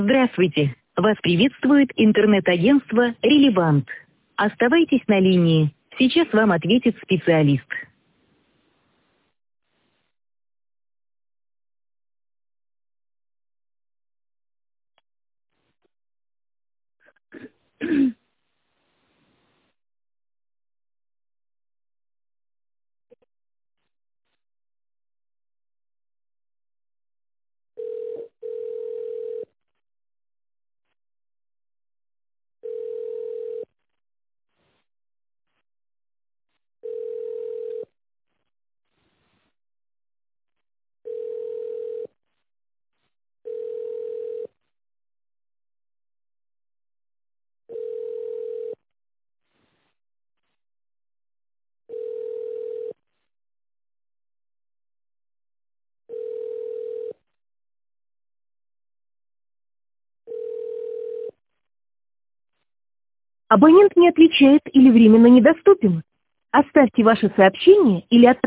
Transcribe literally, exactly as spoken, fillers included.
Здравствуйте! Вас приветствует интернет-агентство «Релевант». Оставайтесь на линии. Сейчас вам ответит специалист. Абонент не отвечает или временно недоступен. Оставьте ваше сообщение или от